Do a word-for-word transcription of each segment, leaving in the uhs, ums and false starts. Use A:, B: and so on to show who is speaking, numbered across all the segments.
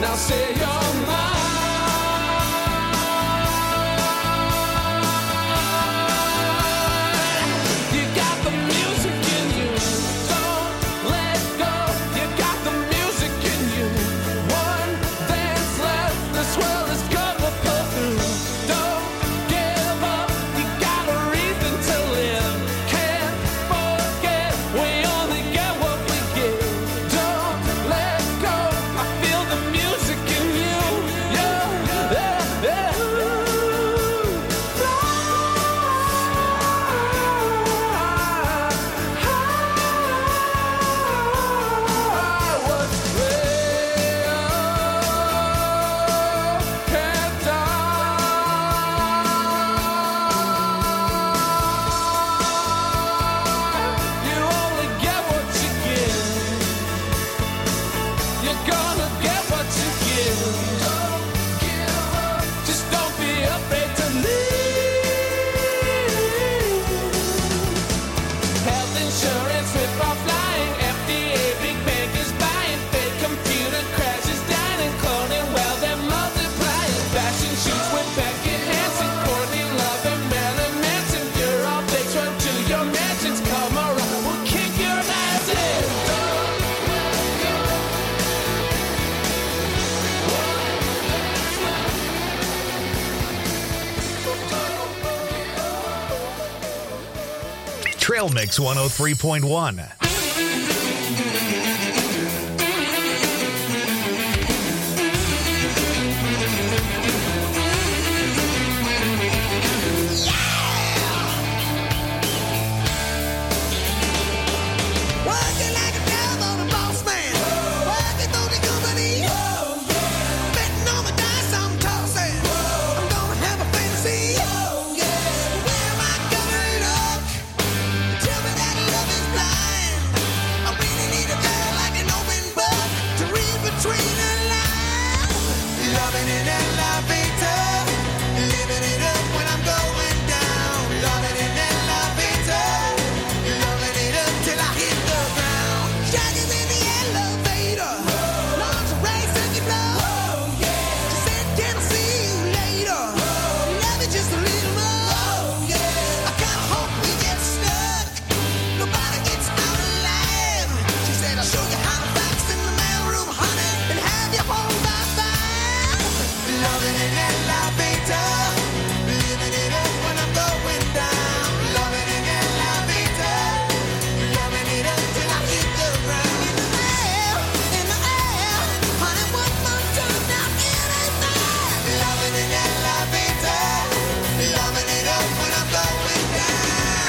A: Now say you're mine. You got the music in you. Don't let go. You got the music in you. One dance left. This world is gonna pull through. Don't give up. You got a reason to live. Can't forget. We only get what we give. Don't let go. I feel the music in you. Yeah, yeah, yeah. I was real. Can't die. You only get what you give. You're gonna get what you give. Don't give up. Just don't be afraid to leave. Health insurance, rip off lying. F D A, big bank is buying. Fake computer crashes, dying and cloning. Well, they're multiplying. Fashion shoots with Beckett Hansen, Courtney Love, and Marilyn Manson. You're all fakes, run to your mansions. Come around, we'll kick your ass in.
B: Trail Mix one oh three point one.
C: Working like a devil, the boss man. Working for the company. Betting on the dice, I'm tossing. I'm gonna have a fantasy. Where am I gonna look? Tell me that love is blind. I really need a girl like an open book to read between the lines. Loving it and loving it. Living it up when I'm going down. Loving it and loving it. Loving it up till I hit the ground. Shagging in the elevator. Lingerie, second floor. She said, can I see you later? Love it just a little more. I kinda hope we get stuck. Nobody gets out alive. She said, I'll show you how to fax in the mailroom, honey, and have you home by five. Loving it and loving it. Living it up when I'm going down. Loving it and loving it. Loving it up till I hit the ground. In the air, in the air, honey, one more time now, it ain't fair. Loving it and loving it. Loving it up when I'm going down.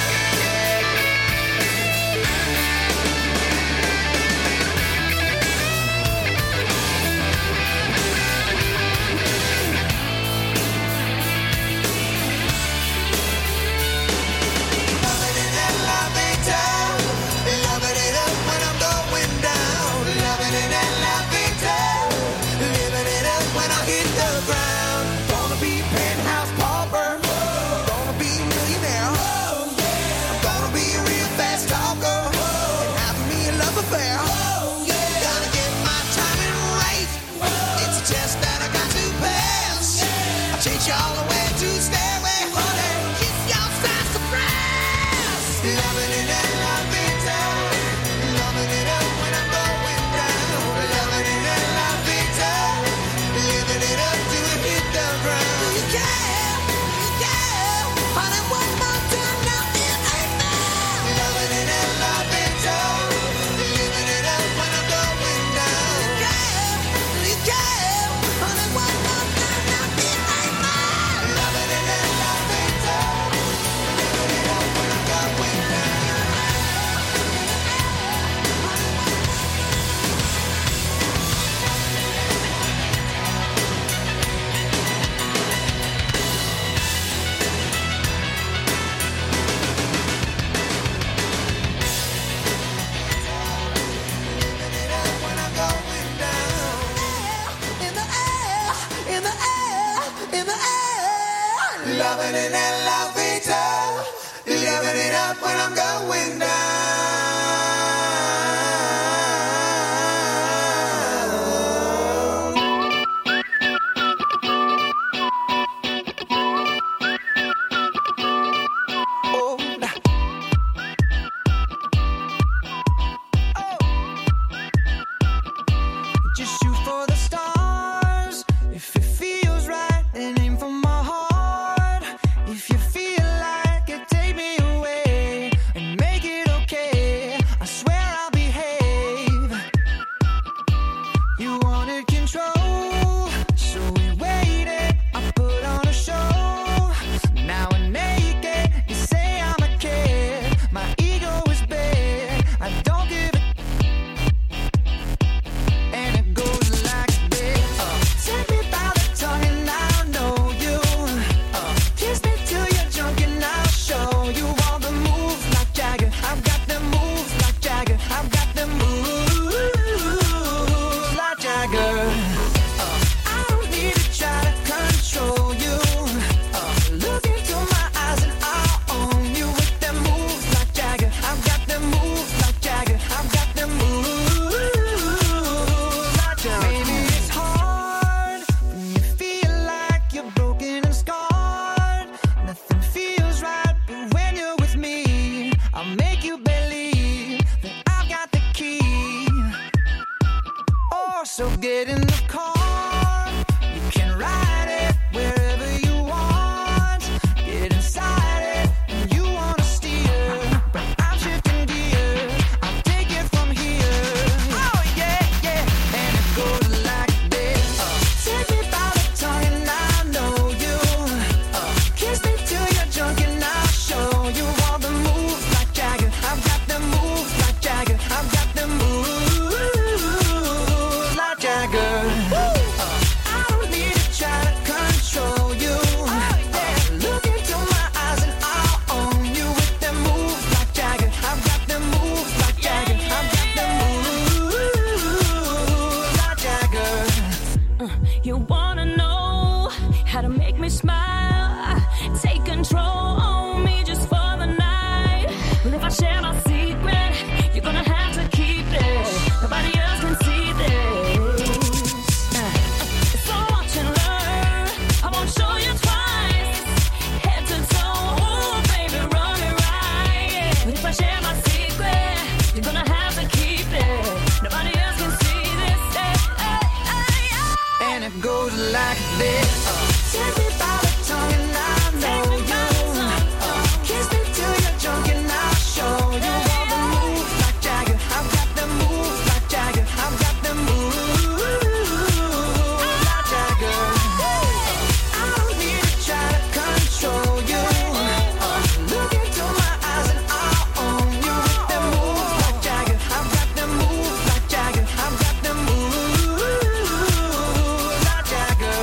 C: Loving it and loving it. Loving it up when I'm going down. Loving it and loving it. Living it up when I hit the ground. Gonna be penthouse pauper. Gonna be millionaire. I'm gonna be a real fast talker. And have me a love affair. Gotta get my timing right. It's a test that I got to pass. I'll chase you all the way to stairway, honey. Kiss your side surprise. Loving it and loving it. Loving it up when I'm going down. Loving it and loving it. Living it up till we hit the ground. Do you care? Do you care? Honey, one more time now, it ain't fair. Loving it and loving it. Living it up when I'm going down. Do you care? Do you care? Honey, one more time now, it ain't fair. Loving it and loving it. Living it up when I'm going down. Living it up when I'm going down. In the air, in the air, in the air. Loving it and loving it. Living it up when I'm going down. wanted control, so we waited. I put on a show. Now we're naked. You say I'm a kid. My ego is big. I don't give a. And it goes like this. Uh, take me by the tongue and I'll know you. Uh, kiss me till you're drunk and I'll show you all the moves like Jagger. I've got the moves like Jagger. I've got the moves like Jagger. Uh, I don't need to try to control you. Uh, look into my eyes and I'll own you with them moves like Jagger. I've got the moves like Jagger. I've got the moves like Jagger. Maybe it's hard when you feel like you're broken and scarred. Nothing feels right, but when you're with me, I'll make you believe that I've got the key. Oh, so get in the car. You can ride it wherever you want. Get inside it and you wanna steer, but I'm shifting gears. I'll take it from here. Oh yeah, yeah, and it goes like this. Uh, take me by the tongue and I know you. Uh, kiss me till you're drunk and I'll show you all the moves like Jagger. I've got the moves like Jagger. I've got the moves like Jagger. Uh, I don't need to try to control you. Uh, look into my eyes and I'll own you with them moves like Jagger. I've got the moves like Jagger. I've got the moves like Jagger.
D: You wanna know how to make me smile? Take control on me just for the night. Well, if I share my secret, you're gonna have to keep it. Nobody else can see this. Uh, So watch and learn. I won't show you twice. Head to toe, ooh, baby, run it right. But if I share my secret, you're gonna have to keep it. Nobody else can see this. Hey, hey, hey, hey.
C: And it goes like this. Uh, take me by the tongue and I know you. Uh, kiss me till you're drunk and I'll show you all the moves like Jagger. I've got the moves like Jagger. I've got the moves like Jagger. Uh, I don't need to try to control you. Uh, look into my eyes and I'll own you with the moves like Jagger. I've got the moves like Jagger. I've got the moves like Jagger.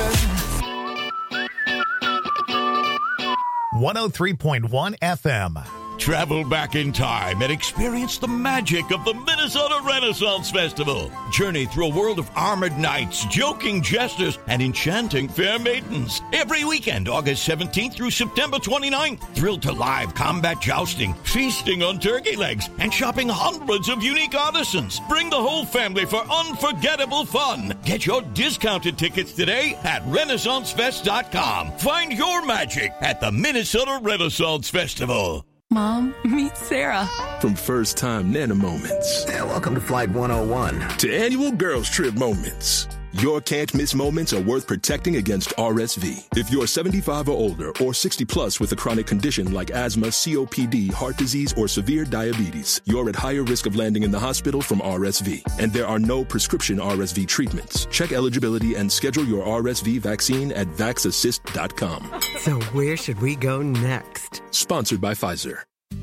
B: one oh three point one F M.
E: Travel back in time and experience the magic of the Minnesota Renaissance Festival. Journey through a world of armored knights, joking jesters, and enchanting fair maidens. Every weekend, August seventeenth through September twenty-ninth. Thrilled to live combat jousting, feasting on turkey legs, and shopping hundreds of unique artisans. Bring the whole family for unforgettable fun. Get your discounted tickets today at Renaissance Fest dot com. Find your magic at the Minnesota Renaissance Festival.
F: Mom, meet Sarah.
G: From first-time Nana moments
H: Yeah, welcome to Flight one oh one.
G: to annual girls trip moments, your can't-miss moments are worth protecting against R S V. If you're seventy-five or older or sixty plus with a chronic condition like asthma, C O P D, heart disease, or severe diabetes, you're at higher risk of landing in the hospital from R S V. And there are no prescription R S V treatments. Check eligibility and schedule your R S V vaccine at vax assist dot com.
I: So where should we go next?
G: Sponsored by Pfizer.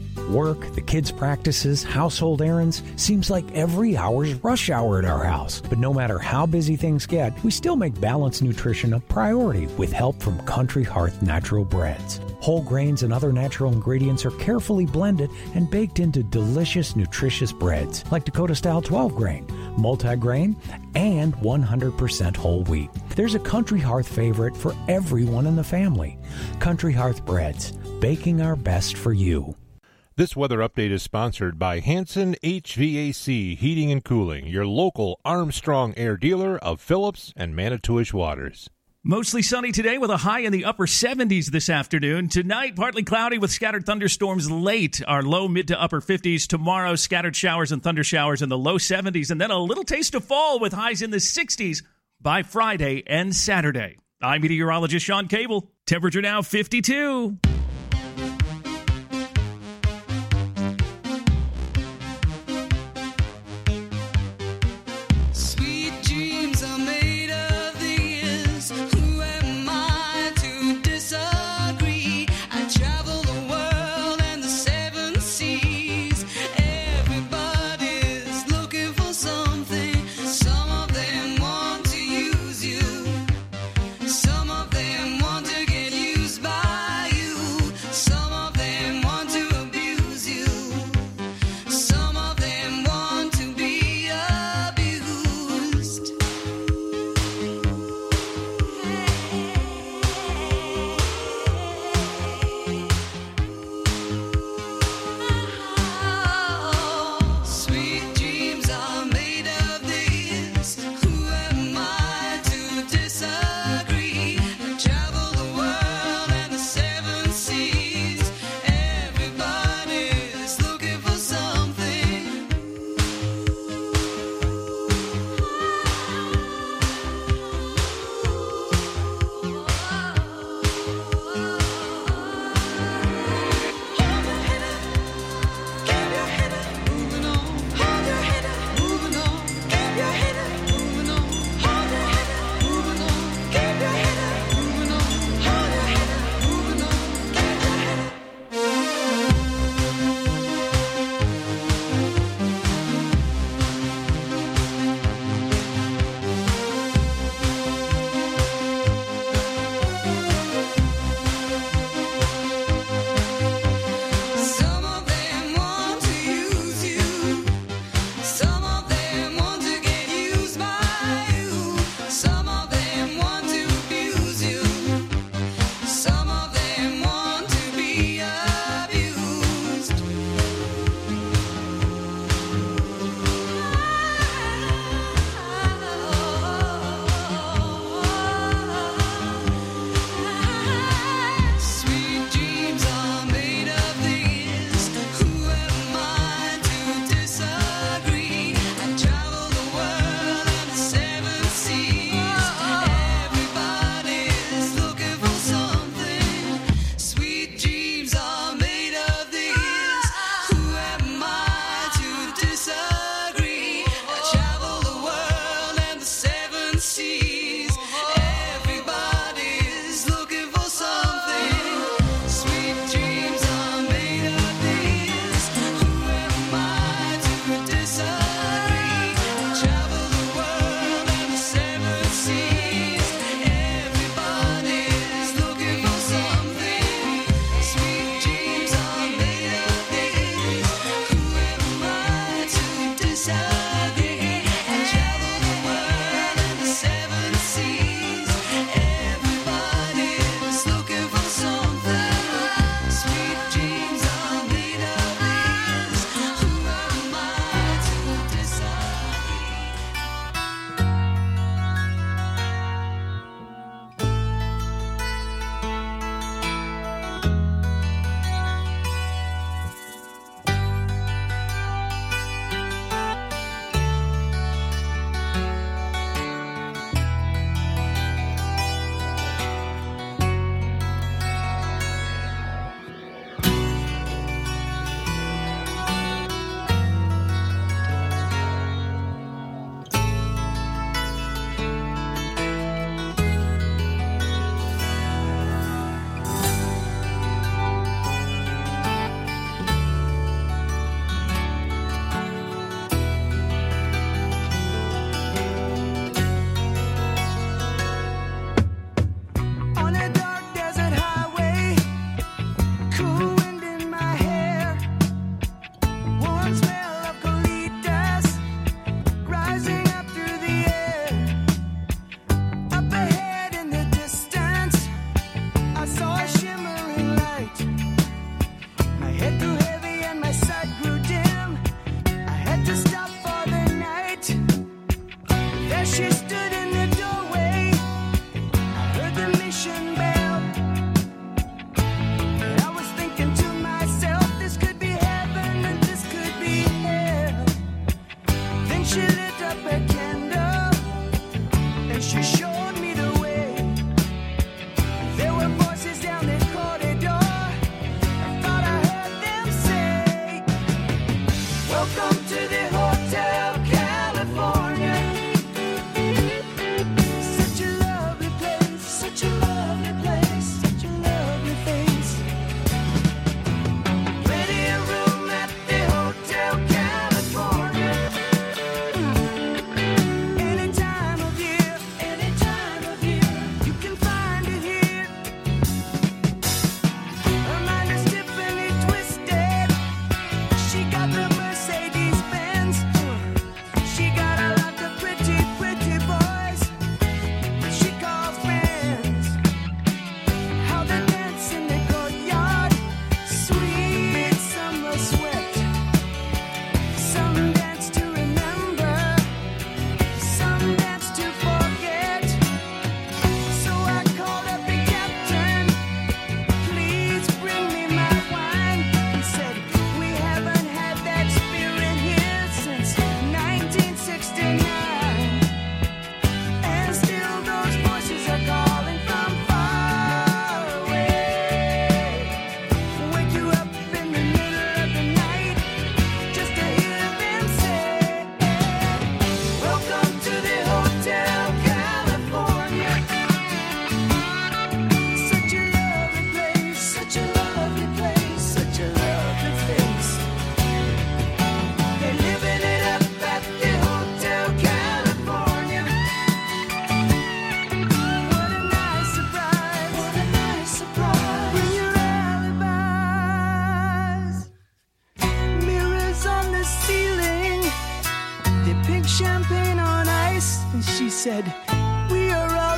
J: Work, the kids' practices, household errands. Seems like every hour's rush hour at our house. But no matter how busy things get, we still make balanced nutrition a priority with help from Country Hearth Natural Breads. Whole grains and other natural ingredients are carefully blended and baked into delicious, nutritious breads like Dakota-style twelve grain, multi-grain, and one hundred percent whole wheat. There's a Country Hearth favorite for everyone in the family. Country Hearth Breads, baking our best for you.
K: This weather update is sponsored by Hanson H V A C Heating and Cooling, your local Armstrong Air dealer of Phillips and Manitowish Waters.
L: Mostly sunny today with a high in the upper seventies this afternoon. Tonight, partly cloudy with scattered thunderstorms late. Our low mid to upper fifties. Tomorrow, scattered showers and thunder showers in the low seventies. And then a little taste of fall with highs in the sixties by Friday and Saturday. I'm meteorologist Sean Cable. Temperature now fifty-two.
C: Sweet dreams of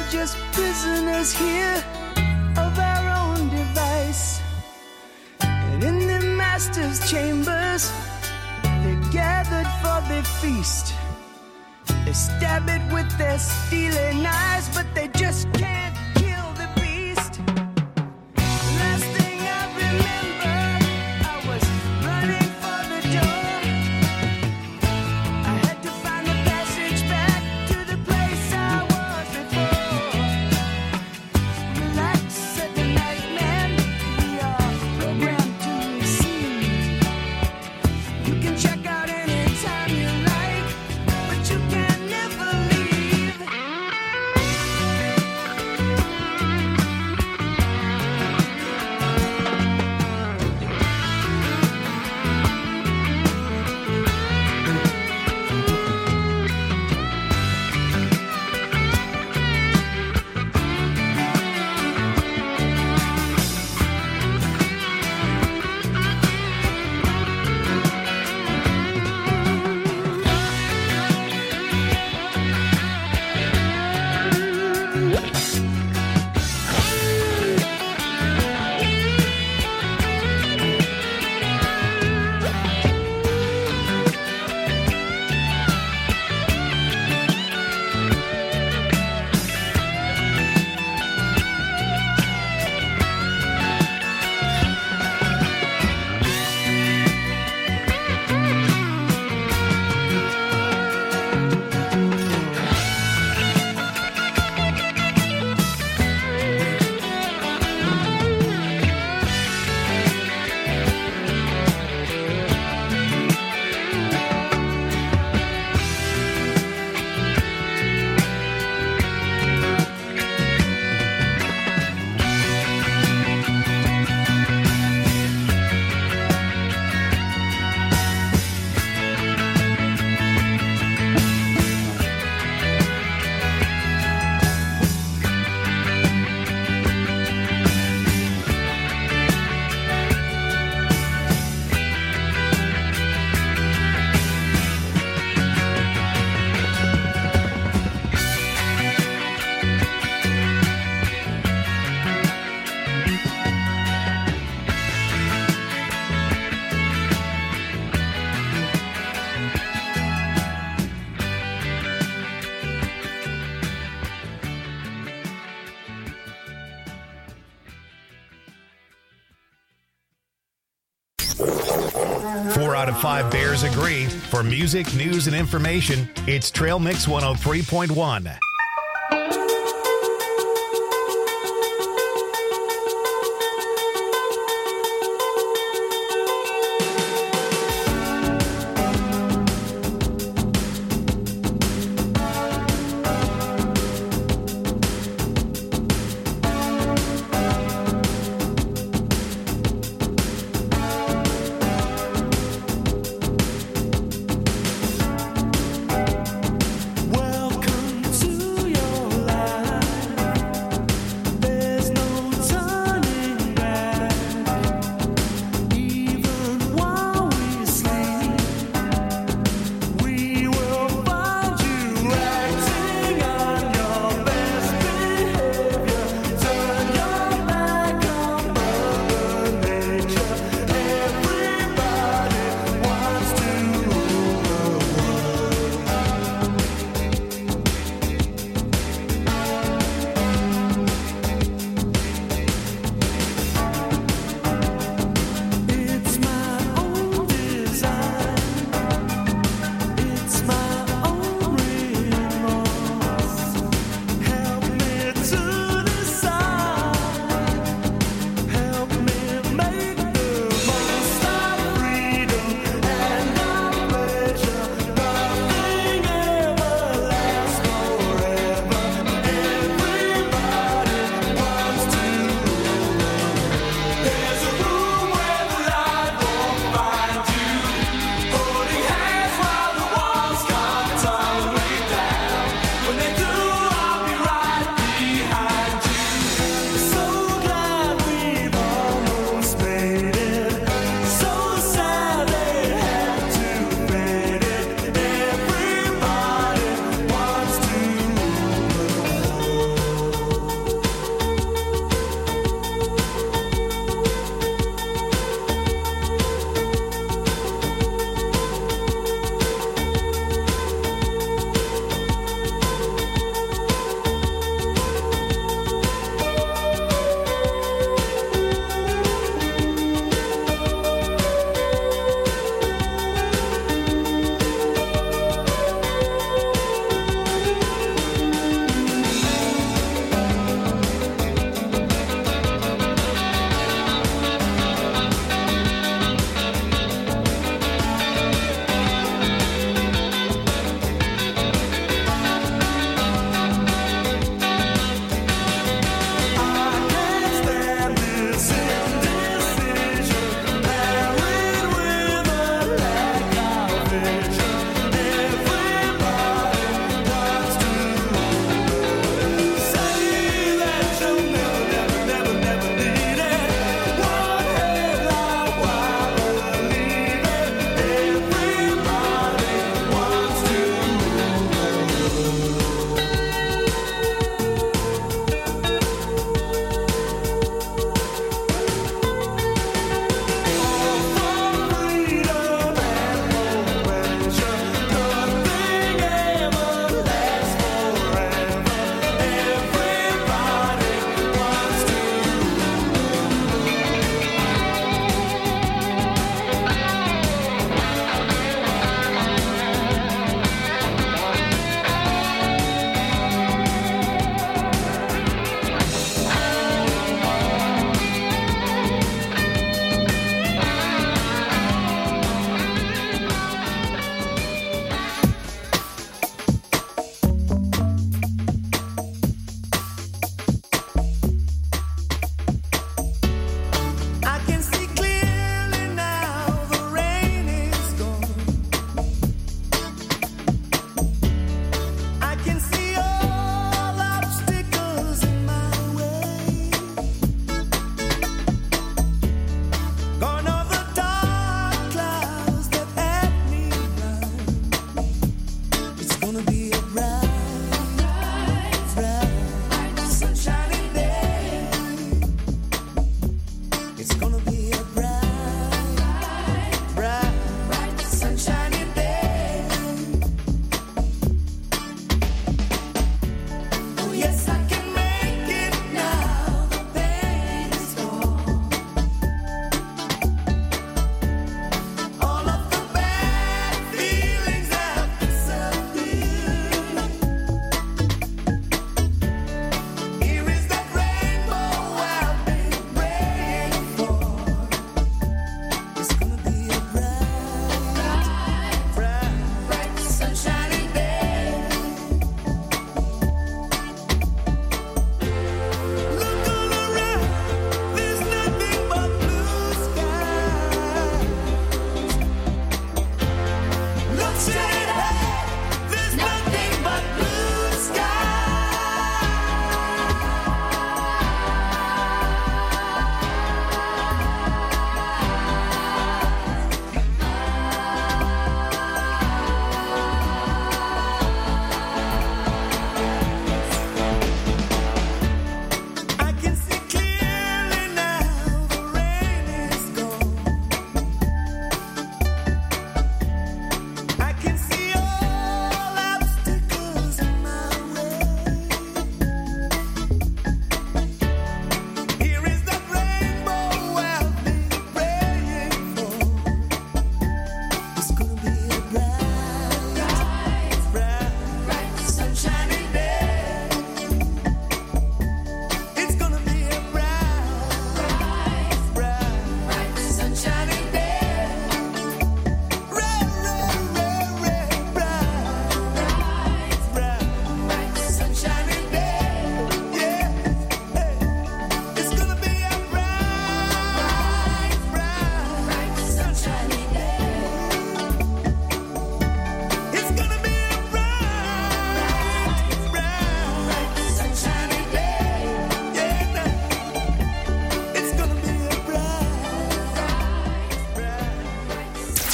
M: just prisoners here of our own device. And in the master's chambers, they're gathered for the feast. They stab it with their steely knives, but they just can't kill the beast. Last thing I remember, I was running for the door. I had to find the passage back to the place I was before. Relax, said the night man, we are programmed to receive. You can check out anytime you like, but you can never leave.
B: Four out of five Bears agree. For music, news, and information, it's Trail Mix one oh three point one.
M: Welcome to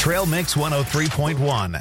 B: Trail Mix one oh three point one.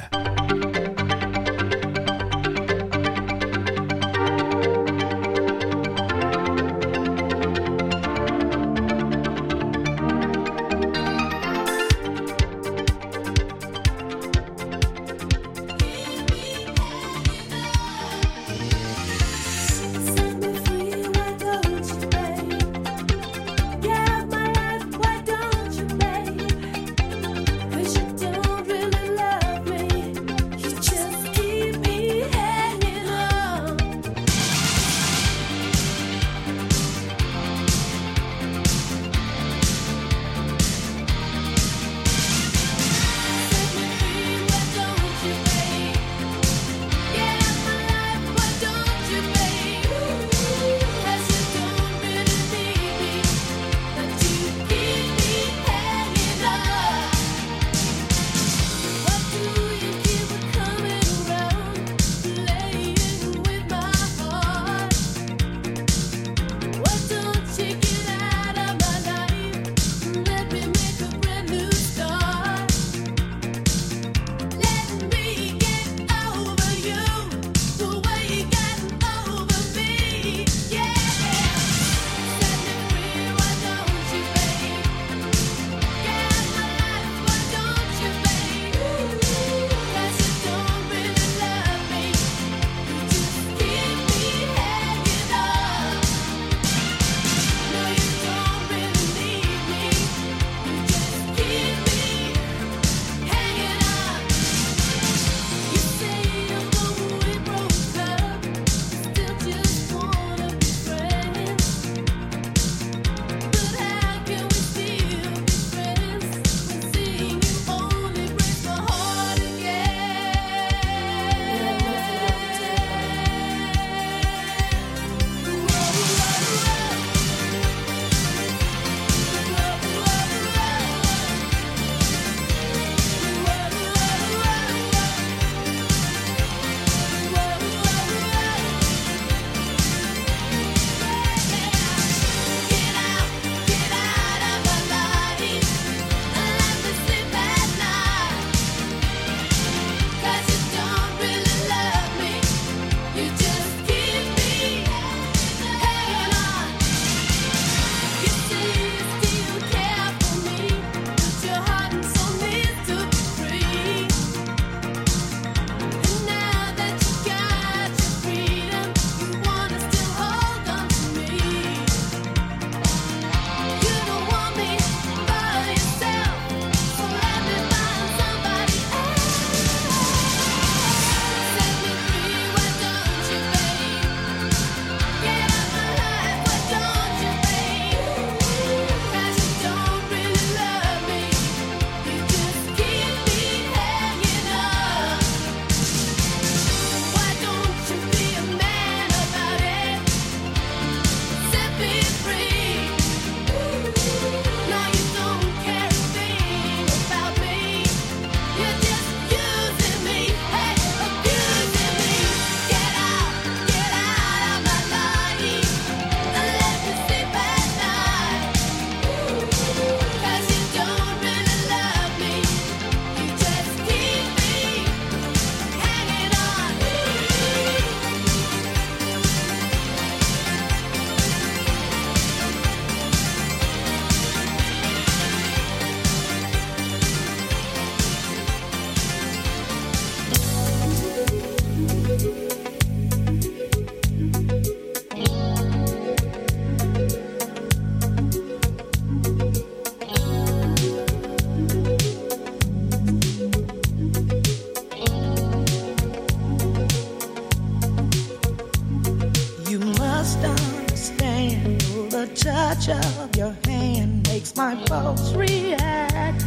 N: touch of your hand makes my pulse react.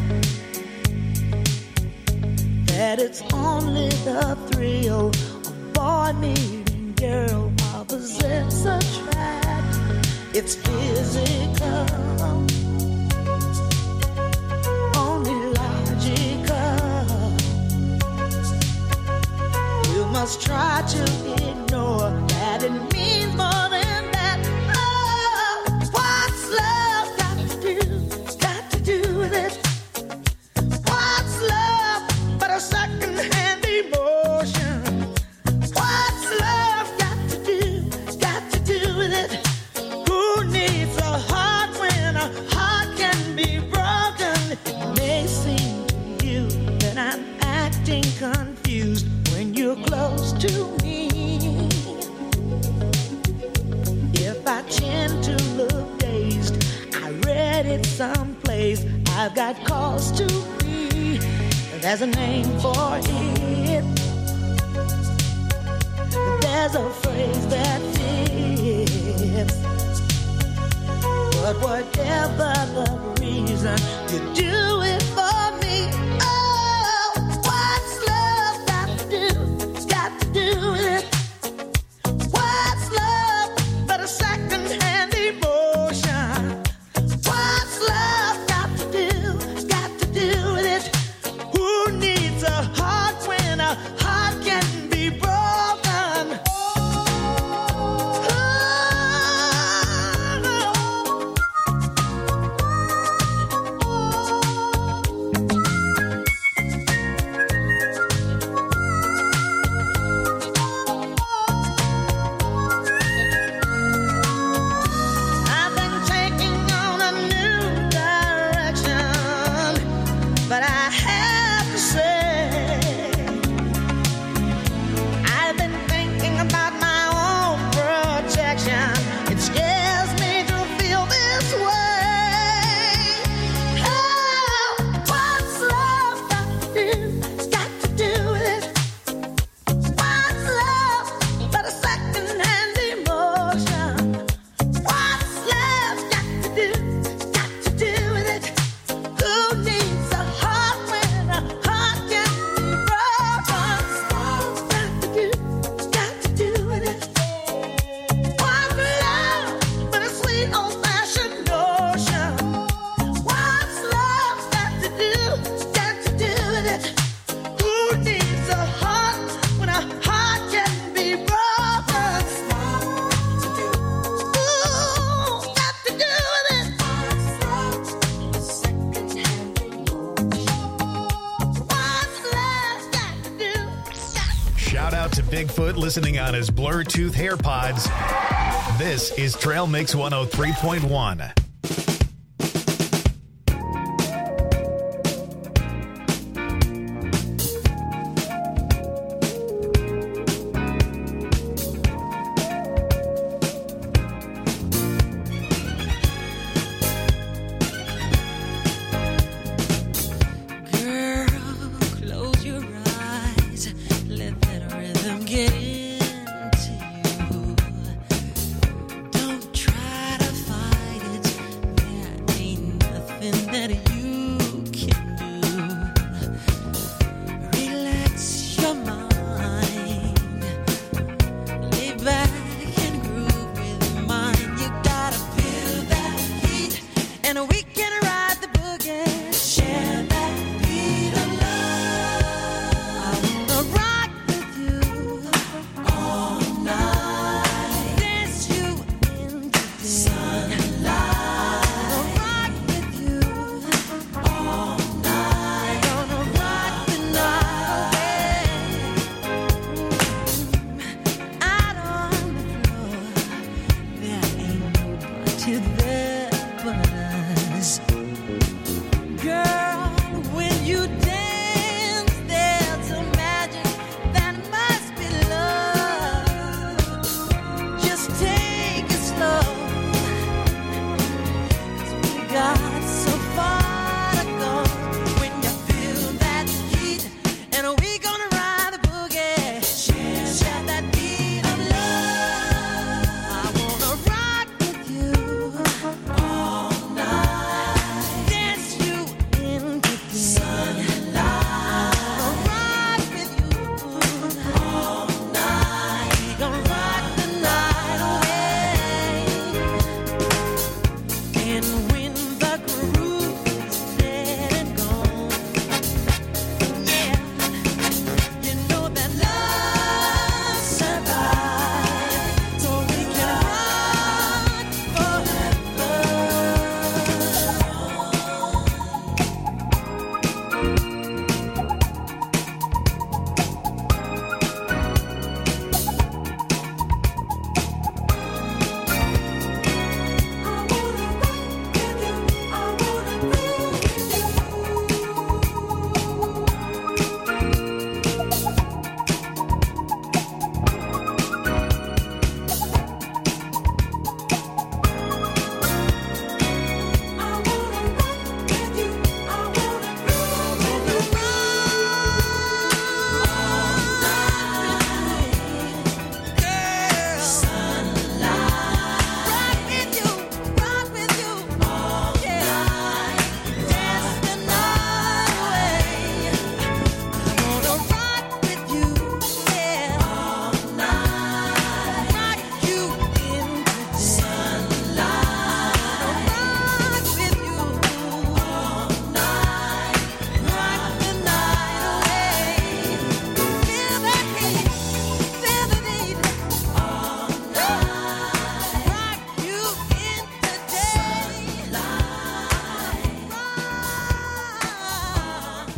N: That it's only the thrill of boy meeting girl, opposites attract. It's physical, only logical. You must try to ignore that it means more than that. Oh, what's love got to do, got to do with it? What's love? chin to look dazed. I read it someplace. I've got cause to be. There's a name for it. There's a phrase that fits. But whatever the reason, you do it for me. Oh, what's love got to do? Got to do with it. What's love but a second-hand emotion? What's love got to do? Got to do with it. Who needs a heart when a heart can be broken?
B: Bigfoot listening on his Bluetooth AirPods. This is Trail Mix one oh three point one.
C: Get into you. Don't try to fight it.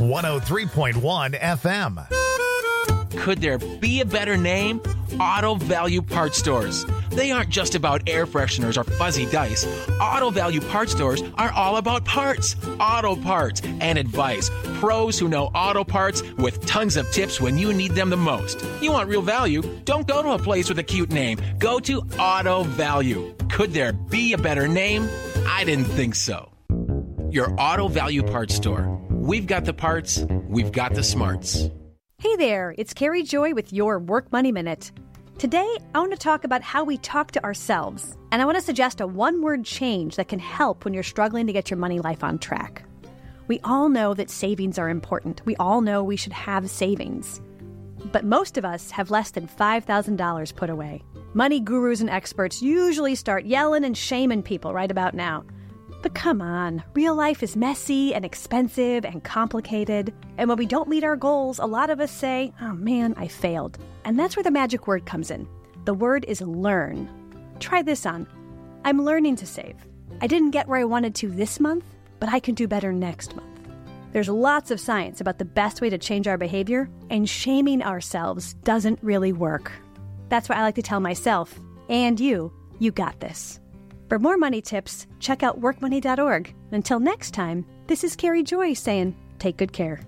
B: one oh three point one F M.
O: Could there be a better name? Auto Value Parts Stores. They aren't just about air fresheners or fuzzy dice. Auto Value Parts Stores are all about parts, auto parts, and advice. Pros who know auto parts with tons of tips when you need them the most. You want real value? Don't go to a place with a cute name. Go to Auto Value. Could there be a better name? I didn't think so. Your Auto Value Parts Store. We've got the parts, we've got the smarts.
P: Hey there, it's Carrie Joy with your Work Money Minute. Today, I want to talk about how we talk to ourselves, and I want to suggest a one-word change that can help when you're struggling to get your money life on track. We all know that savings are important. We all know we should have savings. But most of us have less than five thousand dollars put away. Money gurus and experts usually start yelling and shaming people right about now. But come on, real life is messy and expensive and complicated. And when we don't meet our goals, a lot of us say, oh man, I failed. And that's where the magic word comes in. The word is learn. Try this on. I'm learning to save. I didn't get where I wanted to this month, but I can do better next month. There's lots of science about the best way to change our behavior, and shaming ourselves doesn't really work. That's why I like to tell myself, and you, you got this. For more money tips, check out work money dot org. Until next time, this is Carrie Joy saying, take good care.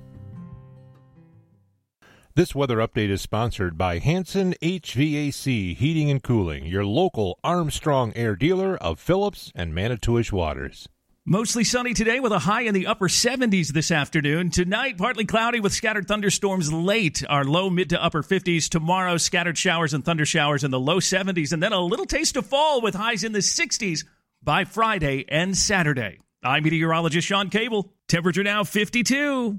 K: This weather update is sponsored by Hanson H V A C Heating and Cooling, your local Armstrong Air dealer of Phillips and Manitowish Waters.
L: Mostly sunny today with a high in the upper seventies this afternoon. Tonight, partly cloudy with scattered thunderstorms late. Our low mid to upper fifties. Tomorrow, scattered showers and thunder showers in the low seventies. And then a little taste of fall with highs in the sixties by Friday and Saturday. I'm meteorologist Sean Cable. Temperature now fifty-two.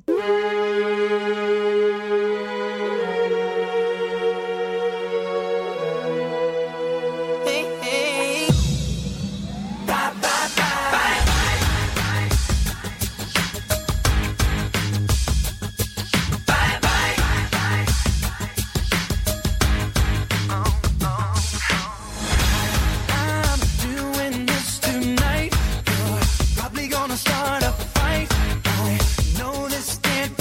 M: Start a fight. I know this can't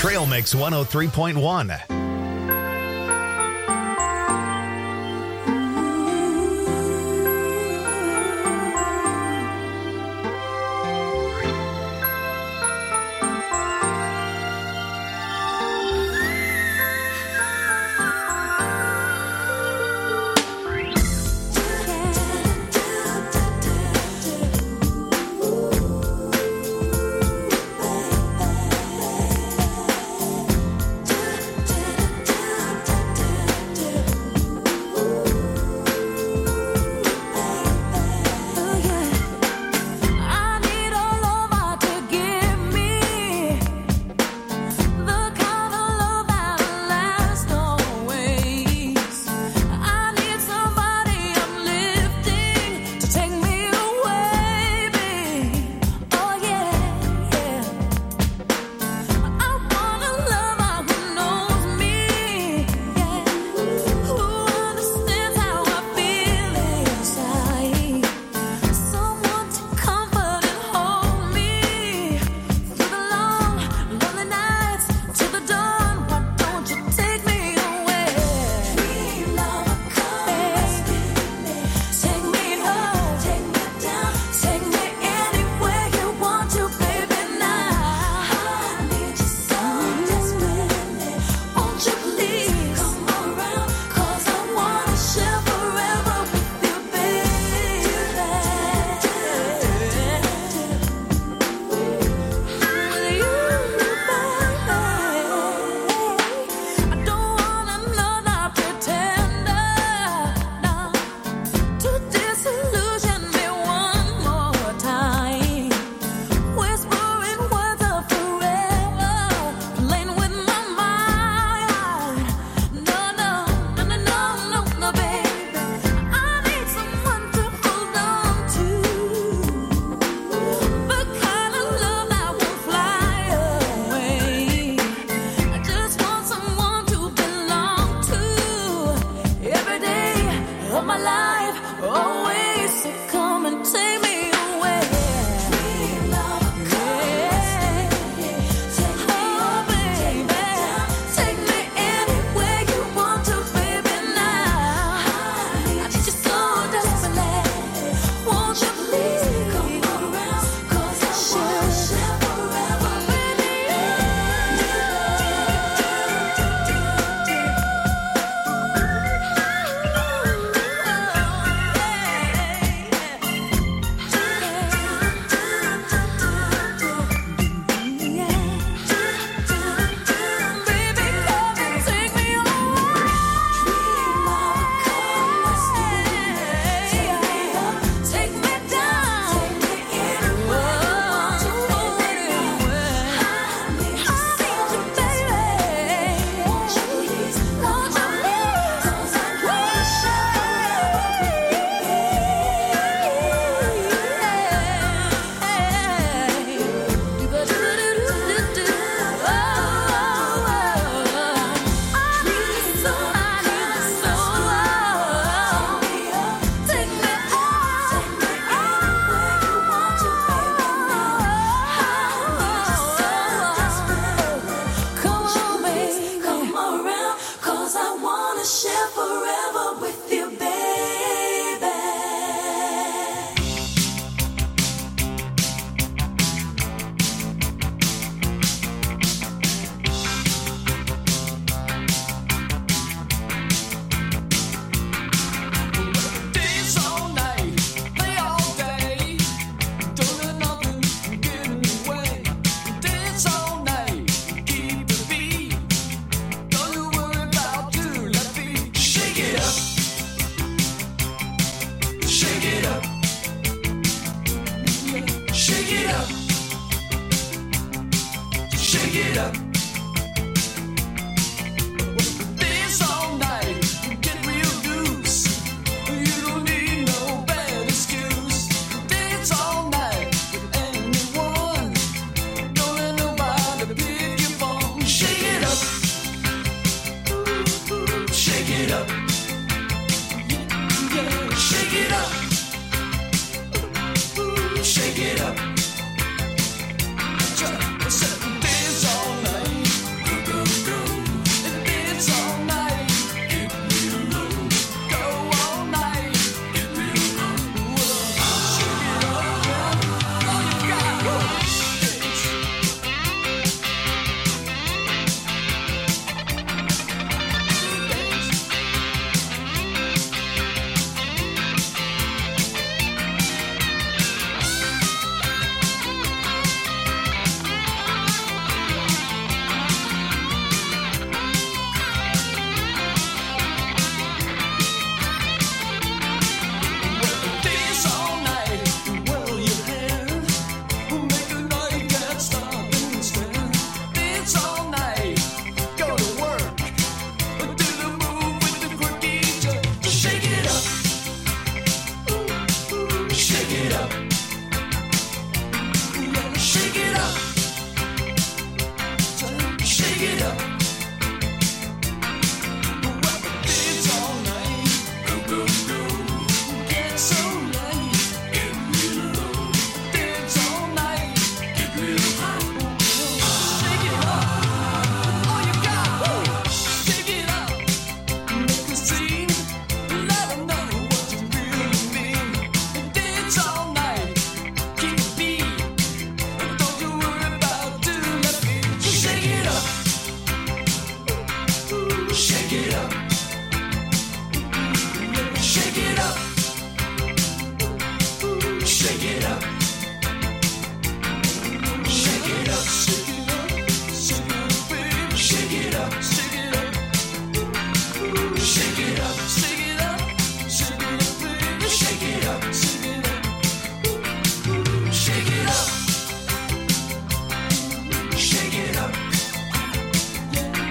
B: Trail Mix one oh three point one.
A: Dance all night. Get up.